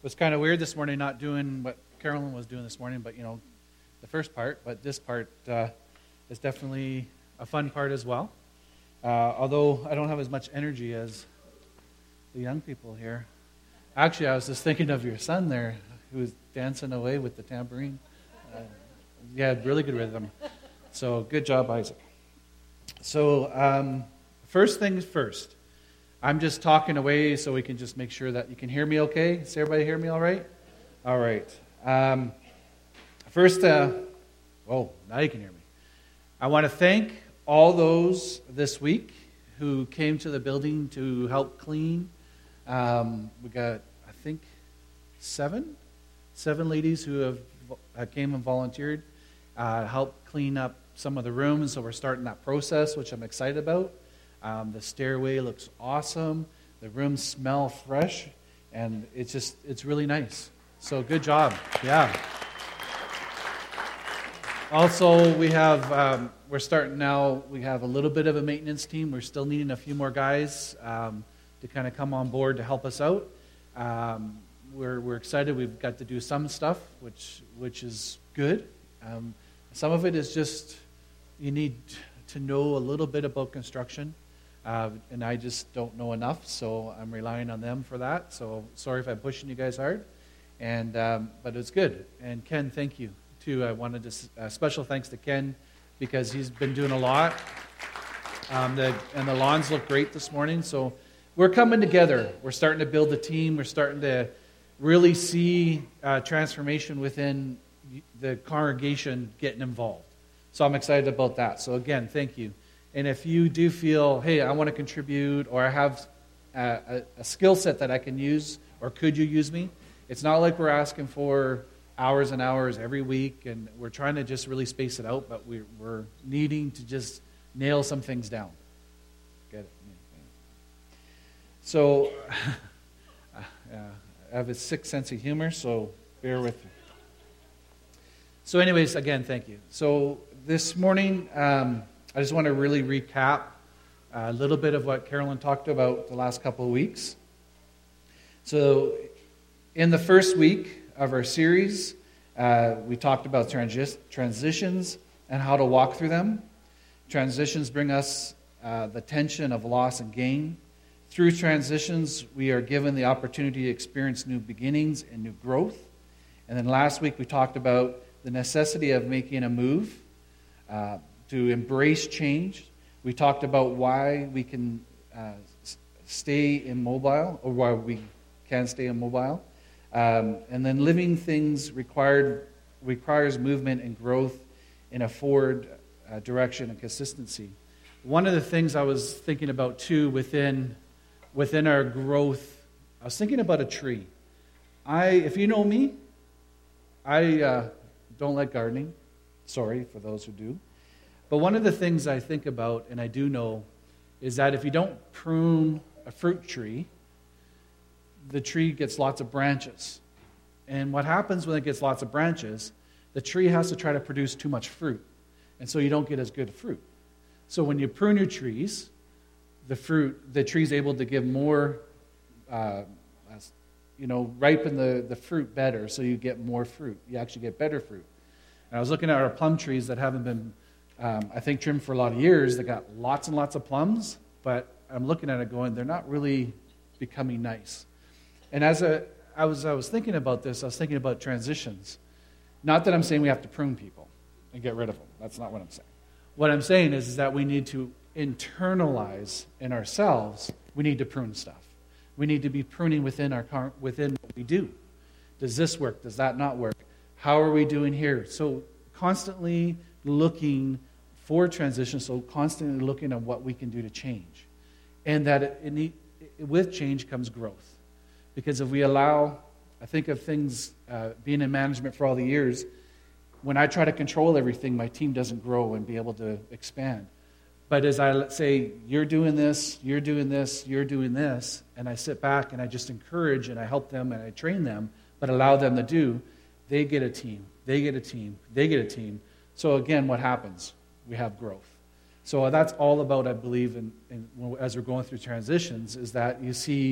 was kind of weird this morning not doing what Carolyn was doing this morning, but the first part. But this part is definitely a fun part as well. Although I don't have as much energy as the young people here. Actually, I was just thinking of your son there, who was dancing away with the tambourine. He had really good rhythm. So good job, Isaac. So first things first. I'm just talking away so we can just make sure that you can hear me okay. Does everybody hear me all right? All right. First, now you can hear me. I want to thank all those this week who came to the building to help clean. We got, I think, seven ladies who have came and volunteered, helped clean up some of the rooms. So we're starting that process, which I'm excited about. The stairway looks awesome. The rooms smell fresh, and it's really nice. So good job. Yeah. Also, we're starting now. We have a little bit of a maintenance team. We're still needing a few more guys to kind of come on board to help us out. We're excited. We've got to do some stuff, which is good. Some of it is just you need to know a little bit about construction. And I just don't know enough, so I'm relying on them for that. So sorry if I'm pushing you guys hard, but it's good. And Ken, thank you too. I wanted to special thanks to Ken because he's been doing a lot. And the lawns look great this morning. So we're coming together. We're starting to build a team. We're starting to really see transformation within the congregation getting involved. So I'm excited about that. So again, thank you. And if you do feel, hey, I want to contribute, or I have a skill set that I can use, or could you use me? It's not like we're asking for hours and hours every week, and we're trying to just really space it out, but we're needing to just nail some things down. Get it? So, I have a sick sense of humor, so bear with me. So anyways, again, thank you. So this morning, I just want to really recap a little bit of what Carolyn talked about the last couple of weeks. So in the first week of our series, we talked about transitions and how to walk through them. Transitions bring us the tension of loss and gain. Through transitions, we are given the opportunity to experience new beginnings and new growth. And then last week, we talked about the necessity of making a move, to embrace change. We talked about why we can stay immobile, or why we can stay immobile. And then living things requires movement and growth in a forward direction and consistency. One of the things I was thinking about too within our growth, I was thinking about a tree. If you know me, I don't like gardening. Sorry for those who do. But one of the things I think about, and I do know, is that if you don't prune a fruit tree, the tree gets lots of branches. And what happens when it gets lots of branches, the tree has to try to produce too much fruit. And so you don't get as good fruit. So when you prune your trees, the tree's able to give more, ripen the fruit better, so you get more fruit. You actually get better fruit. And I was looking at our plum trees that haven't been I think trimmed for a lot of years. They got lots and lots of plums, but I'm looking at it going, they're not really becoming nice. And as I was thinking about this, I was thinking about transitions. Not that I'm saying we have to prune people and get rid of them. That's not what I'm saying. What I'm saying is that we need to internalize in ourselves, we need to prune stuff. We need to be pruning within what we do. Does this work? Does that not work? How are we doing here? So constantly looking for transition, so constantly looking at what we can do to change. And that with change comes growth. Because if we allow, I think of things, being in management for all the years, when I try to control everything, my team doesn't grow and be able to expand. But as I say, you're doing this, you're doing this, you're doing this, and I sit back and I just encourage and I help them and I train them, but allow them to do, they get a team, they get a team, they get a team. So again, what happens? We have growth. So that's all about, I believe, as we're going through transitions, is that you see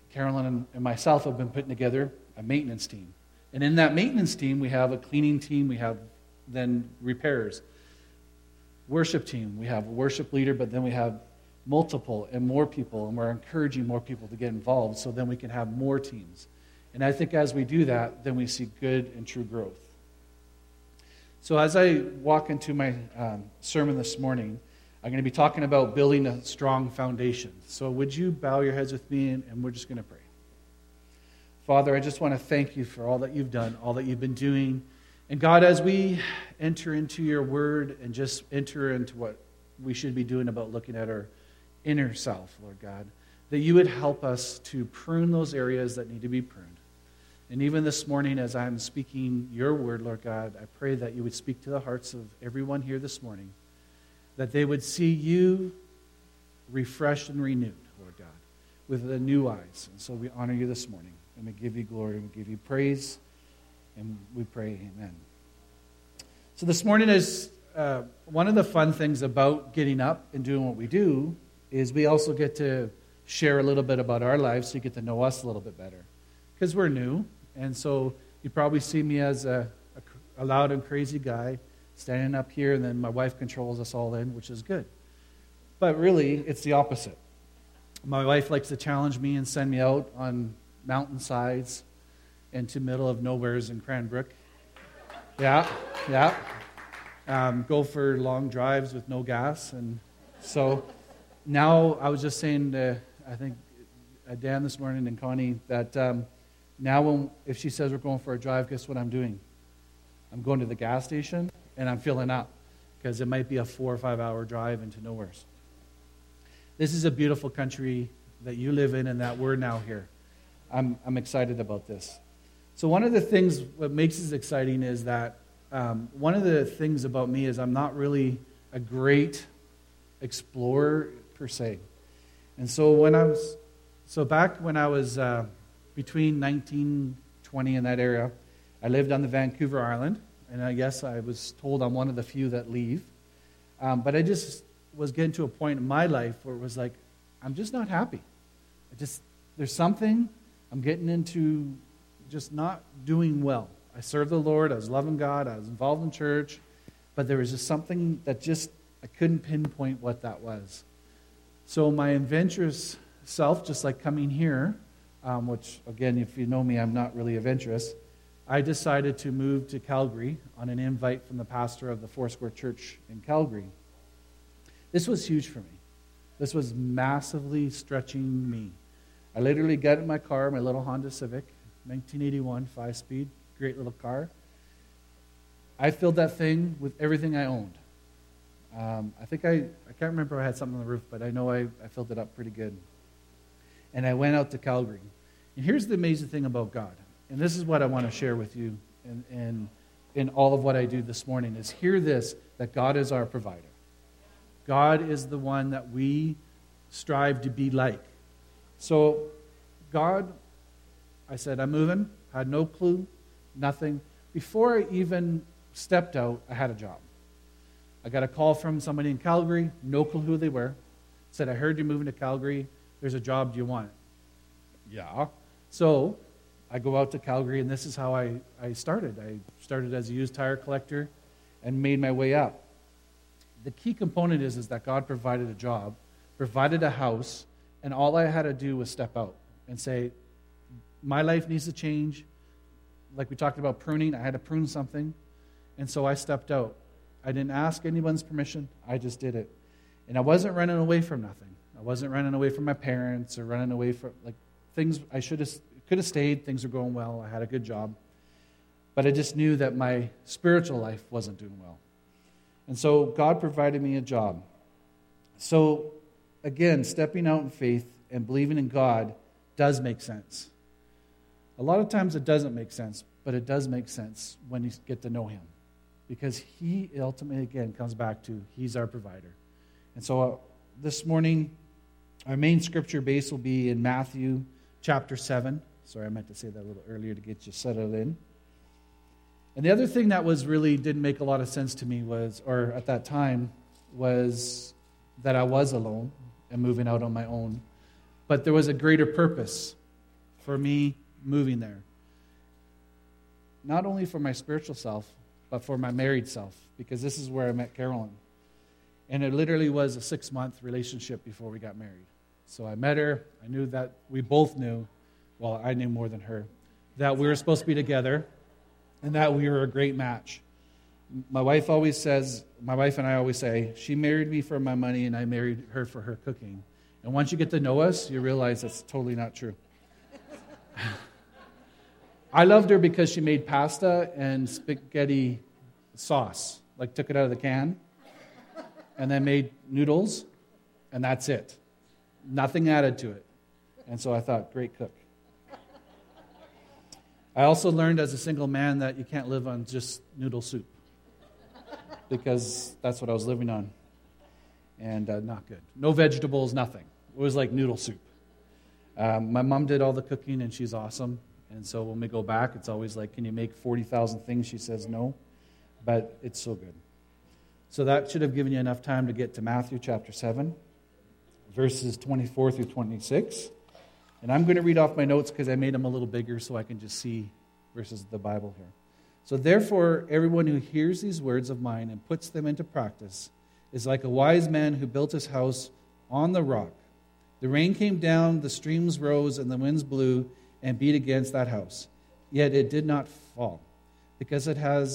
Carolyn and myself have been putting together a maintenance team. And in that maintenance team, we have a cleaning team, we have then repairs. Worship team, we have a worship leader, but then we have multiple and more people, and we're encouraging more people to get involved so then we can have more teams. And I think as we do that, then we see good and true growth. So as I walk into my sermon this morning, I'm going to be talking about building a strong foundation. So would you bow your heads with me, and we're just going to pray. Father, I just want to thank you for all that you've done, all that you've been doing. And God, as we enter into your word and just enter into what we should be doing about looking at our inner self, Lord God, that you would help us to prune those areas that need to be pruned. And even this morning, as I'm speaking your word, Lord God, I pray that you would speak to the hearts of everyone here this morning, that they would see you refreshed and renewed, Lord God, with the new eyes. And so we honor you this morning, and we give you glory, and we give you praise, and we pray, amen. So this morning is one of the fun things about getting up and doing what we do is we also get to share a little bit about our lives so you get to know us a little bit better. Because we're new, and so you probably see me as a loud and crazy guy standing up here, and then my wife controls us all in, which is good. But really, it's the opposite. My wife likes to challenge me and send me out on mountainsides into middle of nowheres in Cranbrook. Yeah. Go for long drives with no gas. And so now I was just saying to, I think, Dan this morning and Connie, that now if she says we're going for a drive, guess what I'm doing? I'm going to the gas station and I'm filling up because it might be a 4 or 5 hour drive into nowheres. This is a beautiful country that you live in and that we're now here. I'm excited about this. So one of the things, what makes this exciting is that one of the things about me is I'm not really a great explorer per se. And so back when I was between 19, 20 in that area, I lived on the Vancouver Island, and I guess I was told I'm one of the few that leave. But I just was getting to a point in my life where it was like, I'm just not happy. There's something I'm getting into just not doing well. I served the Lord, I was loving God, I was involved in church, but there was just something that I couldn't pinpoint what that was. So my adventurous self, just like coming here, which again, if you know me, I'm not really adventurous, I decided to move to Calgary on an invite from the pastor of the Foursquare Church in Calgary. This was huge for me. This was massively stretching me. I literally got in my car, my little Honda Civic, 1981, 5-speed, great little car. I filled that thing with everything I owned. I can't remember if I had something on the roof, but I know I filled it up pretty good. And I went out to Calgary. And here's the amazing thing about God. And this is what I want to share with you in all of what I do this morning, is hear this, that God is our provider. God is the one that we strive to be like. So God, I said, I'm moving, had no clue, nothing. Before I even stepped out, I had a job. I got a call from somebody in Calgary, no clue who they were. Said, I heard you're moving to Calgary. There's a job. Do you want it? Yeah. So I go out to Calgary, and this is how I started. I started as a used tire collector and made my way up. The key component is that God provided a job, provided a house, and all I had to do was step out and say, my life needs to change. Like we talked about pruning, I had to prune something. And so I stepped out. I didn't ask anyone's permission. I just did it. And I wasn't running away from nothing. I wasn't running away from my parents or running away from things I could have stayed. Things were going well. I had a good job. But I just knew that my spiritual life wasn't doing well. And so God provided me a job. So again, stepping out in faith and believing in God does make sense. A lot of times it doesn't make sense, but it does make sense when you get to know Him. Because He ultimately, again, comes back to He's our provider. And so this morning, our main scripture base will be in Matthew chapter 7. Sorry, I meant to say that a little earlier to get you settled in. And the other thing that didn't make a lot of sense to me at that time, was that I was alone and moving out on my own. But there was a greater purpose for me moving there. Not only for my spiritual self, but for my married self, because this is where I met Carolyn. And it literally was a 6-month relationship before we got married. So I met her. I knew that we both knew, well, I knew more than her, that we were supposed to be together and that we were a great match. My wife and I always say, she married me for my money and I married her for her cooking. And once you get to know us, you realize that's totally not true. I loved her because she made pasta and spaghetti sauce, like took it out of the can, and then made noodles, and that's it. Nothing added to it. And so I thought, great cook. I also learned as a single man that you can't live on just noodle soup, because that's what I was living on, and not good. No vegetables, nothing. It was like noodle soup. My mom did all the cooking, and she's awesome. And so when we go back, it's always like, can you make 40,000 things? She says no, but it's so good. So that should have given you enough time to get to Matthew chapter 7, verses 24 through 26. And I'm going to read off my notes because I made them a little bigger so I can just see verses of the Bible here. So therefore, everyone who hears these words of mine and puts them into practice is like a wise man who built his house on the rock. The rain came down, the streams rose, and the winds blew and beat against that house. Yet it did not fall, because it had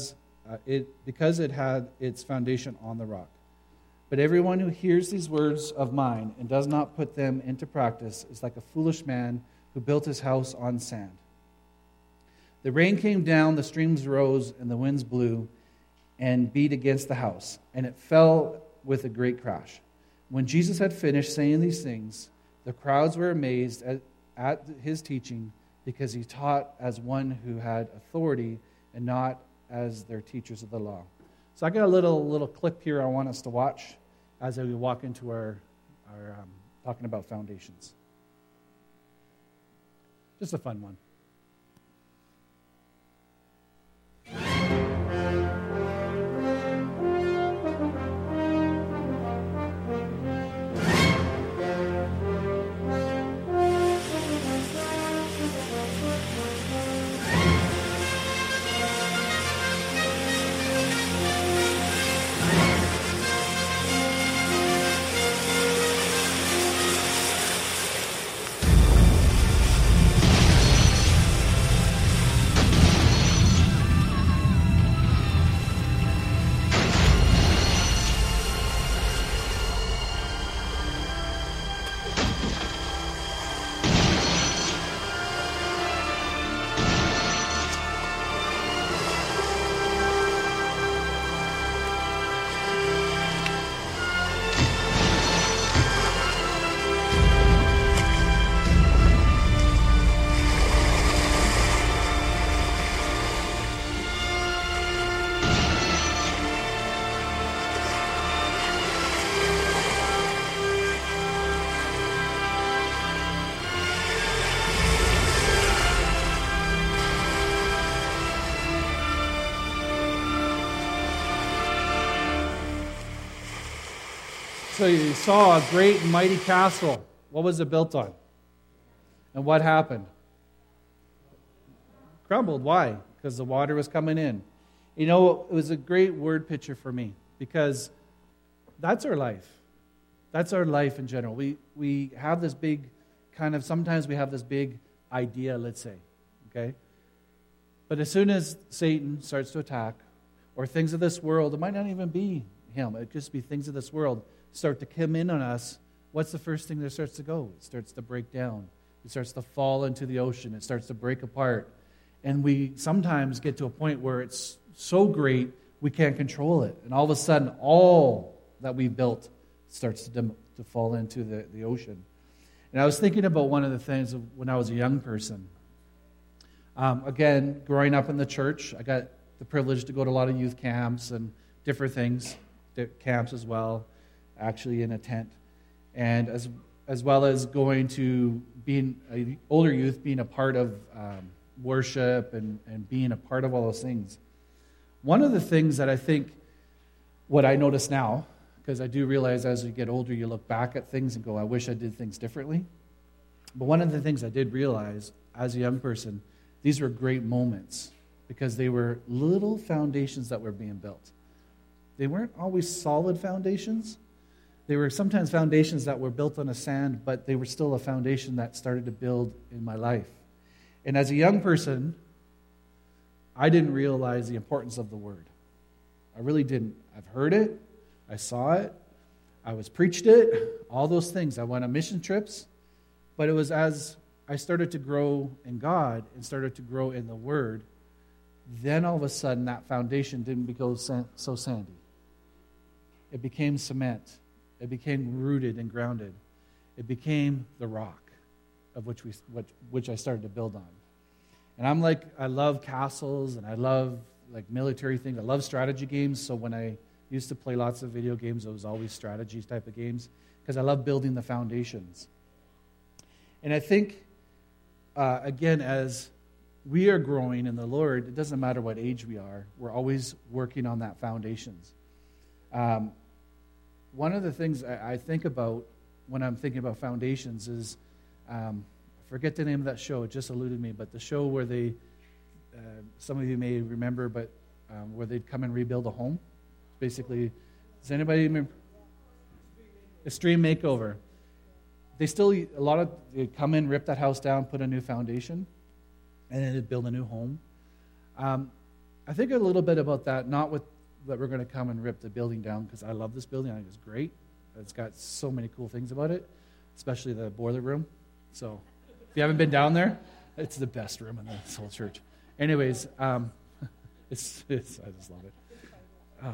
its foundation on the rock. But everyone who hears these words of mine and does not put them into practice is like a foolish man who built his house on sand. The rain came down, the streams rose, and the winds blew and beat against the house, and it fell with a great crash. When Jesus had finished saying these things, the crowds were amazed at his teaching, because he taught as one who had authority and not as their teachers of the law. So I got a little clip here I want us to watch as we walk into our talking about foundations. Just a fun one. So you saw a great and mighty castle. What was it built on? And what happened? Crumbled. Why? Because the water was coming in. You know, it was a great word picture for me, because that's our life. That's our life in general. We have this big sometimes we have this big idea, let's say, okay? But as soon as Satan starts to attack, or things of this world, it might not even be him, it could just be things of this world, start to come in on us, what's the first thing that starts to go? It starts to break down. It starts to fall into the ocean. It starts to break apart. And we sometimes get to a point where it's so great, we can't control it. And all of a sudden, all that we built starts to fall into the ocean. And I was thinking about one of the things when I was a young person. Again, growing up in the church, I got the privilege to go to a lot of youth camps and different things, camps as well, actually in a tent. And as well as going to being an older youth, being a part of worship and being a part of all those things. One of the things that I think, what I notice now, because I do realize as you get older, you look back at things and go, I wish I did things differently. But one of the things I did realize as a young person, these were great moments because they were little foundations that were being built. They weren't always solid foundations. They were sometimes foundations that were built on a sand, but they were still a foundation that started to build in my life. And as a young person, I didn't realize the importance of the Word. I really didn't. I've heard it. I saw it. I was preached it. All those things. I went on mission trips. But it was as I started to grow in God and started to grow in the Word, then all of a sudden that foundation didn't become so sandy. It became cement. It became rooted and grounded. It became the rock of which I started to build on. And I love castles and I love like military things. I love strategy games. So when I used to play lots of video games, it was always strategy type of games because I love building the foundations. And I think, again, as we are growing in the Lord, it doesn't matter what age we are, we're always working on that foundations. One of the things I think about when I'm thinking about foundations is, I forget the name of that show, it just eluded me, but the show where they, some of you may remember, but where they'd come and rebuild a home. Basically, does anybody remember? Extreme Makeover. They'd come in, rip that house down, put a new foundation, and then they'd build a new home. I think a little bit about that, not with that we're going to come and rip the building down, because I love this building. I think it's great. It's got so many cool things about it, especially the boiler room. So if you haven't been down there, it's the best room in this whole church. Anyways, I just love it.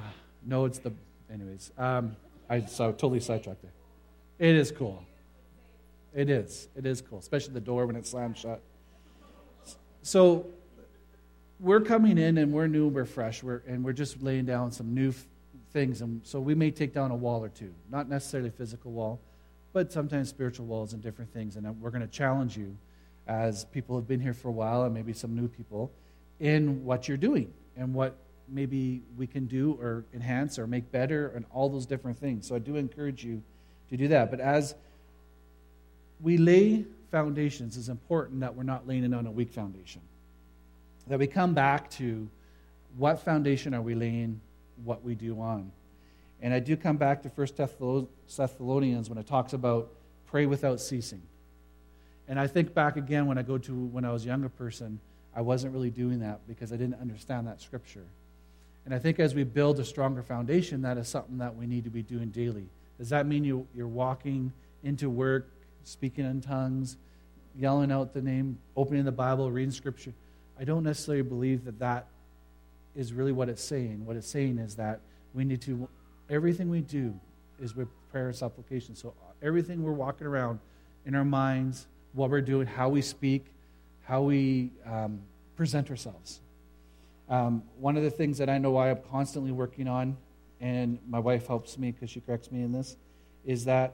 I totally sidetracked there. It is cool. It is cool, especially the door when it slams shut. So we're coming in and we're new and we're fresh, we're just laying down some new things. And so we may take down a wall or two, not necessarily a physical wall, but sometimes spiritual walls and different things. And we're going to challenge you as people have been here for a while and maybe some new people in what you're doing and what maybe we can do or enhance or make better and all those different things. So I do encourage you to do that. But as we lay foundations, it's important that we're not laying it on a weak foundation. That we come back to what foundation are we laying what we do on. And I do come back to 1 Thessalonians when it talks about pray without ceasing. And I think back again when I was a younger person, I wasn't really doing that because I didn't understand that scripture. And I think as we build a stronger foundation, that is something that we need to be doing daily. Does that mean you're walking into work, speaking in tongues, yelling out the name, opening the Bible, reading scripture? I don't necessarily believe that is really what it's saying. What it's saying is that we need to, everything we do is with prayer and supplication. So everything we're walking around in our minds, what we're doing, how we speak, how we present ourselves. One of the things that I know I am constantly working on, and my wife helps me because she corrects me in this, is that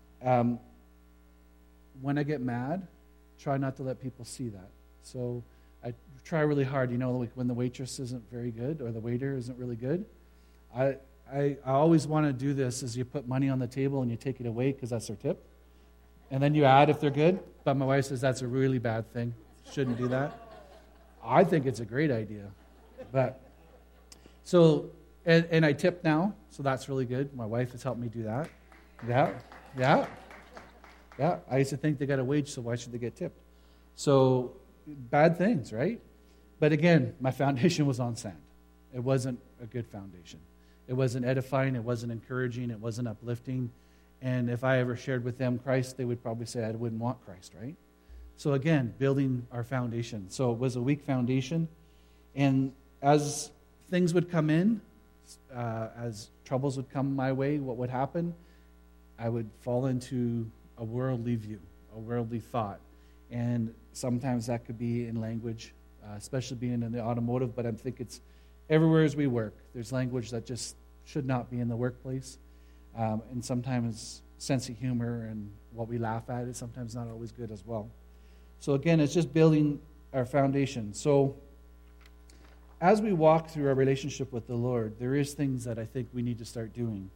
when I get mad, try not to let people see that. So I try really hard, like when the waitress isn't very good or the waiter isn't really good. I always want to do this is you put money on the table and you take it away because that's their tip. And then you add if they're good. But my wife says that's a really bad thing. Shouldn't do that. I think it's a great idea. But so, and I tip now, so that's really good. My wife has helped me do that. Yeah. I used to think they got a wage, so why should they get tipped? So, bad things, right? But again, my foundation was on sand. It wasn't a good foundation. It wasn't edifying. It wasn't encouraging. It wasn't uplifting. And if I ever shared with them Christ, they would probably say I wouldn't want Christ, right? So again, building our foundation. So it was a weak foundation. And as things would come in, as troubles would come my way, what would happen? I would fall into a worldly view, a worldly thought. And sometimes that could be in language, especially being in the automotive, but I think it's everywhere as we work. There's language that just should not be in the workplace. And sometimes sense of humor and what we laugh at is sometimes not always good as well. So again, it's just building our foundation. So as we walk through our relationship with the Lord, there is things that I think we need to start doing.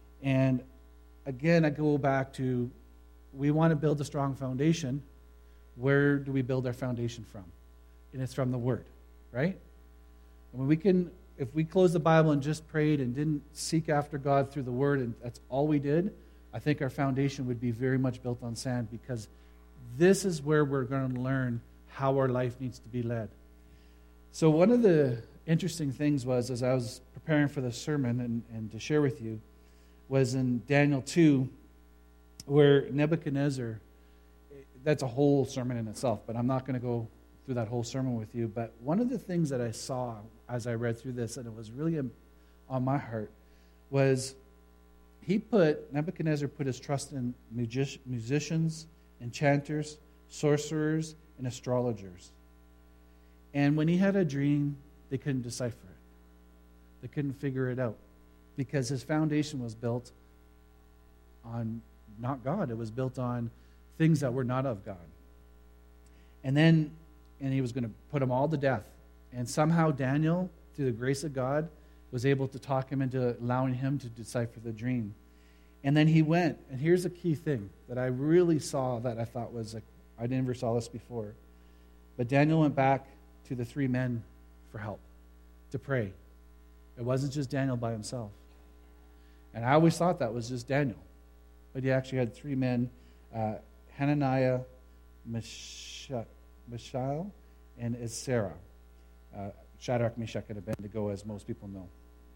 And again, I go back to, we want to build a strong foundation. where do we build our foundation from? And it's from the Word, right? And if we closed the Bible and just prayed and didn't seek after God through the Word, and that's all we did, I think our foundation would be very much built on sand, because this is where we're going to learn how our life needs to be led. So one of the interesting things was, as I was preparing for the sermon and to share with you, was in Daniel 2, where Nebuchadnezzar, that's a whole sermon in itself, but I'm not going to go through that whole sermon with you. But one of the things that I saw as I read through this, and it was really on my heart, was Nebuchadnezzar put his trust in musicians, enchanters, sorcerers, and astrologers. And when he had a dream, they couldn't decipher it. They couldn't figure it out, because his foundation was built on not God. It was built on things that were not of God. And he was going to put them all to death. And somehow Daniel, through the grace of God, was able to talk him into allowing him to decipher the dream. And then he went, and here's a key thing that I really saw that I thought was like, I never saw this before. But Daniel went back to the three men for help, to pray. It wasn't just Daniel by himself. And I always thought that was just Daniel. But he actually had three men, Hananiah, Mishael, and Ezra. Shadrach, Meshach, and Abednego, as most people know.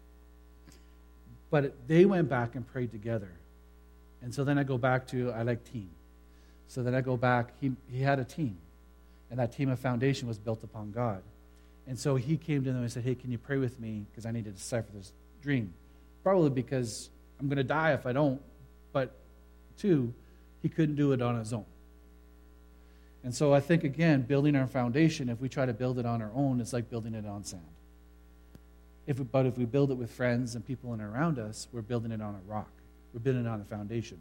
But they went back and prayed together. And so then I go back to, I like team. So then I go back, he had a team. And that team of foundation was built upon God. And so he came to them and said, hey, can you pray with me? Because I need to decipher this dream. Probably because I'm going to die if I don't. But two, he couldn't do it on his own. And so I think, again, building our foundation, if we try to build it on our own, it's like building it on sand. But if we build it with friends and people around us, we're building it on a rock. We're building it on a foundation.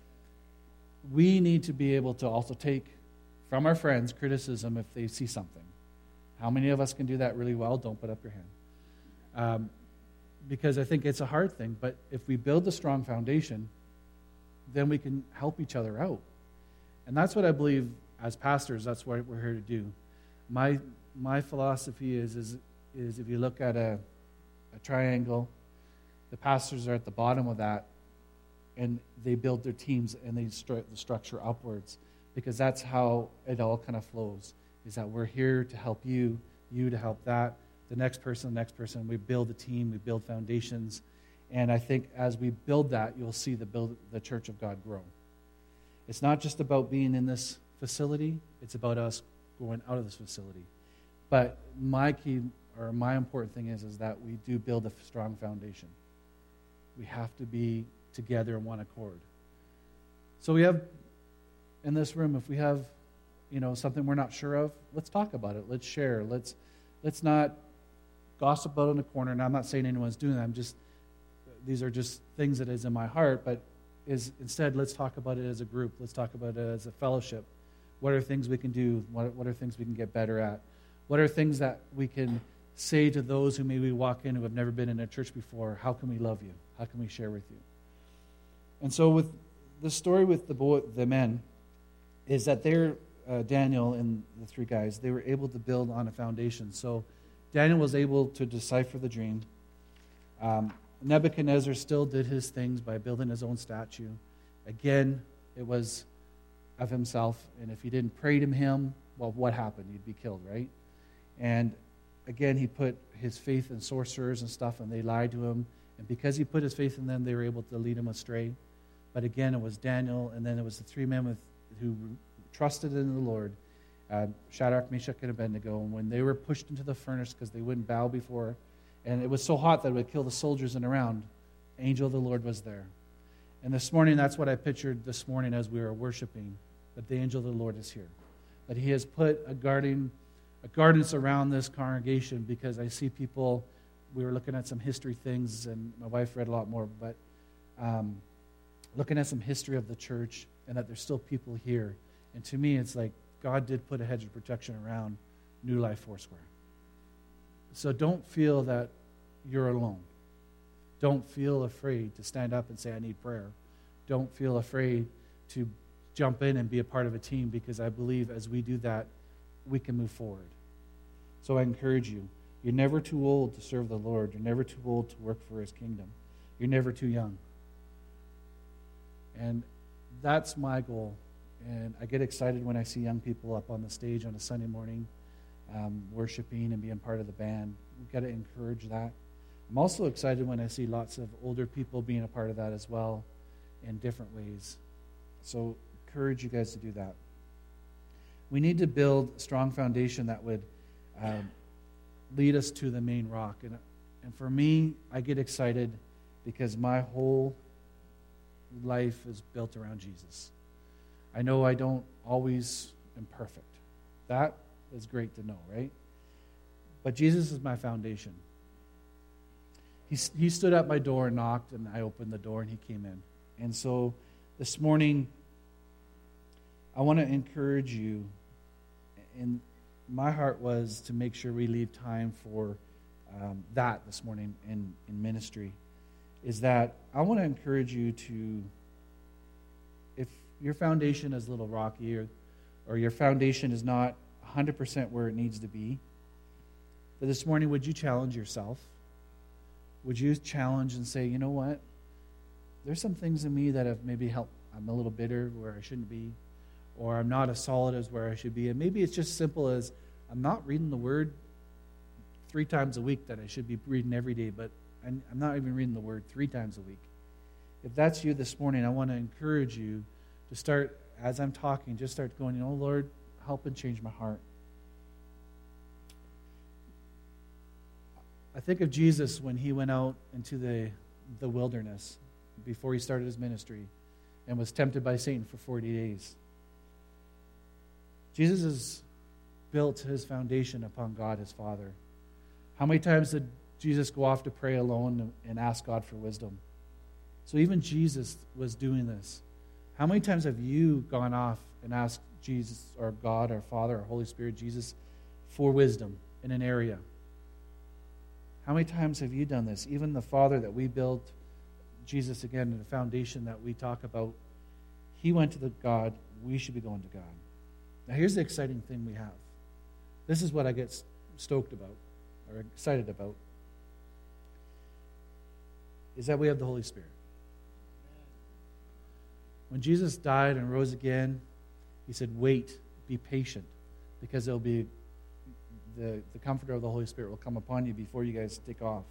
We need to be able to also take from our friends criticism if they see something. How many of us can do that really well? Don't put up your hand. Because I think it's a hard thing, but if we build a strong foundation, then we can help each other out. And that's what I believe as pastors, that's what we're here to do. My philosophy is if you look at a triangle, the pastors are at the bottom of that, and they build their teams and they the structure upwards, because that's how it all kind of flows, is that we're here to help you to help that, the next person. We build a team, we build foundations, and I think as we build that, you'll see the church of God grow. It's not just about being in this facility, it's about us going out of this facility. But my important thing is that we do build a strong foundation. We have to be together in one accord. So we have, in this room, if we have, something we're not sure of, let's talk about it. Let's share. Let's not gossip about it in a corner. And I'm not saying anyone's doing that. These are just things that is in my heart. But instead, let's talk about it as a group. Let's talk about it as a fellowship. What are things we can do? What are things we can get better at? What are things that we can say to those who maybe walk in who have never been in a church before? How can we love you? How can we share with you? And so with the story with the men, is that Daniel and the three guys, they were able to build on a foundation. So Daniel was able to decipher the dream. Nebuchadnezzar still did his things by building his own statue. Again, it was of himself, and if he didn't pray to him, well, what happened? He'd be killed, right? And again, he put his faith in sorcerers and stuff, and they lied to him. And because he put his faith in them, they were able to lead him astray. But again, it was Daniel, and then it was the three men who trusted in the Lord, Shadrach, Meshach, and Abednego. And when they were pushed into the furnace because they wouldn't bow before, and it was so hot that it would kill the soldiers in around, angel of the Lord was there. And this morning, that's what I pictured this morning as we were worshiping, that the angel of the Lord is here. That he has put a guardance around this congregation, because I see people, we were looking at some history things, and my wife read a lot more, but looking at some history of the church, and that there's still people here. And to me, it's like God did put a hedge of protection around New Life Foursquare. So don't feel that you're alone. Don't feel afraid to stand up and say, I need prayer. Don't feel afraid to jump in and be a part of a team, because I believe as we do that, we can move forward. So I encourage you, you're never too old to serve the Lord. You're never too old to work for His kingdom. You're never too young. And that's my goal. And I get excited when I see young people up on the stage on a Sunday morning worshiping and being part of the band. We've got to encourage that. I'm also excited when I see lots of older people being a part of that as well in different ways. So encourage you guys to do that. We need to build a strong foundation that would lead us to the main rock. And for me, I get excited because my whole life is built around Jesus. I know I don't always am perfect. That is great to know, right? But Jesus is my foundation. He stood at my door and knocked, and I opened the door, and He came in. And so this morning, I want to encourage you, and my heart was to make sure we leave time for that this morning in ministry, is that I want to encourage you to, if your foundation is a little rocky or your foundation is not 100% where it needs to be, that this morning, would you challenge yourself? Would you challenge and say, you know what? There's some things in me that have maybe helped. I'm a little bitter where I shouldn't be, or I'm not as solid as where I should be. And maybe it's just simple as I'm not reading the Word 3 times a week that I should be reading every day, but I'm not even reading the Word 3 times a week. If that's you this morning, I want to encourage you to start, as I'm talking, just start going, you know, Lord, help and change my heart. I think of Jesus when He went out into the wilderness before He started His ministry and was tempted by Satan for 40 days. Jesus has built His foundation upon God, His Father. How many times did Jesus go off to pray alone and ask God for wisdom? So even Jesus was doing this. How many times have you gone off and asked Jesus or God or Father or Holy Spirit, Jesus, for wisdom in an area? How many times have you done this? Even the Father that we built, Jesus again, the foundation that we talk about, He went to the God. We should be going to God. Now here's the exciting thing we have. This is what I get stoked about or excited about, is that we have the Holy Spirit. When Jesus died and rose again, He said, wait, be patient, because there'll be the comforter of the Holy Spirit will come upon you before you guys take off.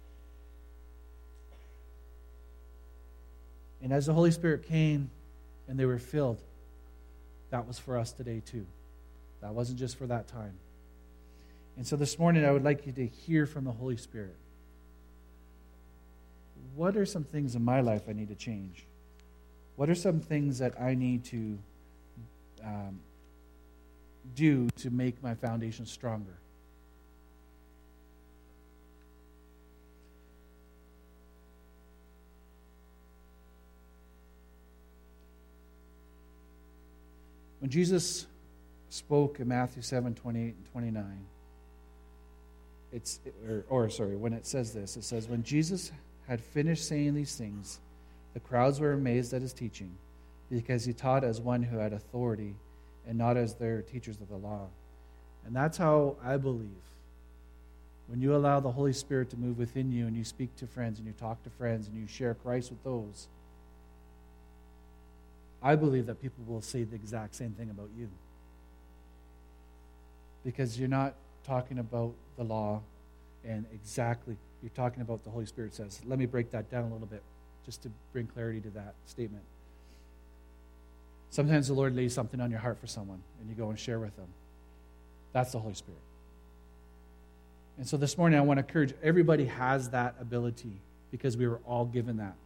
And as the Holy Spirit came and they were filled, that was for us today too. That wasn't just for that time. And so this morning I would like you to hear from the Holy Spirit. What are some things in my life I need to change? What are some things that I need to do to make my foundation stronger? When Jesus spoke in Matthew 7, 28 and 29, when it says this, it says, when Jesus had finished saying these things, the crowds were amazed at His teaching, because He taught as one who had authority and not as their teachers of the law. And that's how I believe. When you allow the Holy Spirit to move within you and you speak to friends and you talk to friends and you share Christ with those, I believe that people will say the exact same thing about you. Because you're not talking about the law and exactly, you're talking about the Holy Spirit says. Let me break that down a little bit just to bring clarity to that statement. Sometimes the Lord lays something on your heart for someone and you go and share with them. That's the Holy Spirit. And so this morning I want to encourage, everybody has that ability because we were all given that.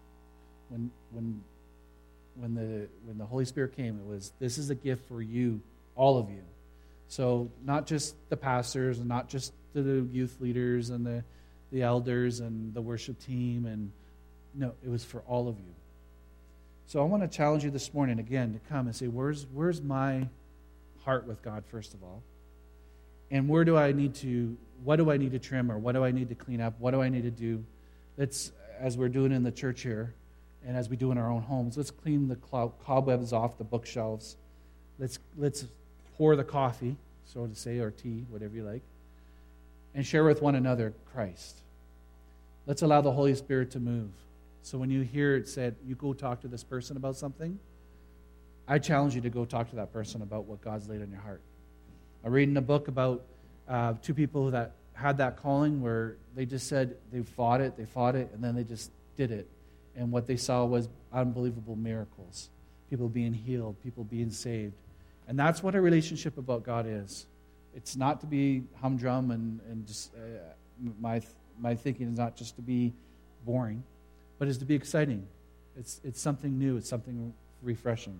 When the Holy Spirit came, it was, this is a gift for you, all of you. So not just the pastors and not just the youth leaders and the elders and the worship team, and no, it was for all of you. So I want to challenge you this morning again to come and say, where's my heart with God, first of all? And what do I need to trim, or what do I need to clean up? What do I need to do? That's, as we're doing in the church here, And as we do in our own homes, let's clean the cobwebs off the bookshelves. Let's pour the coffee, so to say, or tea, whatever you like, and share with one another Christ. Let's allow the Holy Spirit to move. So when you hear it said, you go talk to this person about something, I challenge you to go talk to that person about what God's laid on your heart. I'm reading a book about two people that had that calling where they just said they fought it, and then they just did it. And what they saw was unbelievable miracles. People being healed, people being saved. And that's what a relationship about God is. It's not to be humdrum and just, my thinking is not just to be boring, but it's to be exciting. It's something new. It's something refreshing.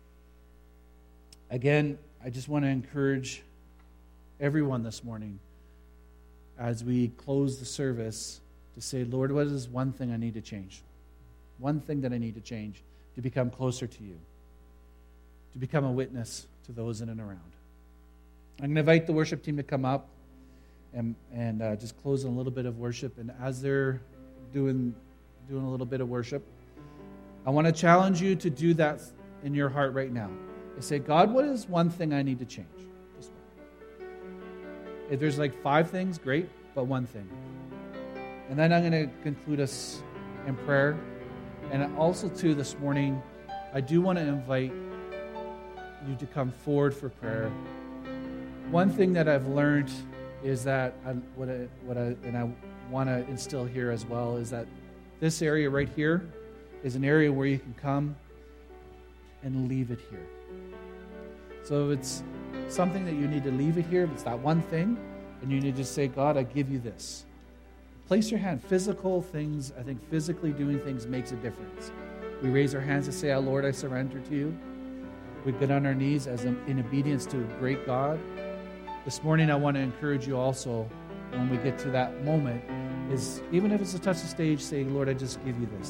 Again, I just want to encourage everyone this morning as we close the service to say, Lord, what is one thing I need to change? One thing that I need to change to become closer to you, to become a witness to those in and around. I'm going to invite the worship team to come up and just close in a little bit of worship. And as they're doing a little bit of worship, I want to challenge you to do that in your heart right now. And say, God, what is one thing I need to change? Just one. If there's like 5 things, great, but one thing. And then I'm going to conclude us in prayer. And also, too, this morning, I do want to invite you to come forward for prayer. One thing that I've learned is that what I want to instill here as well is that this area right here is an area where you can come and leave it here. So if it's something that you need to leave it here, if it's that one thing, and you need to say, God, I give you this. Place your hand. Physical things, I think physically doing things makes a difference. We raise our hands to say, oh, Lord, I surrender to you. We get on our knees in obedience to a great God. This morning, I want to encourage you also, when we get to that moment, is even if it's a touch of stage, say, Lord, I just give you this.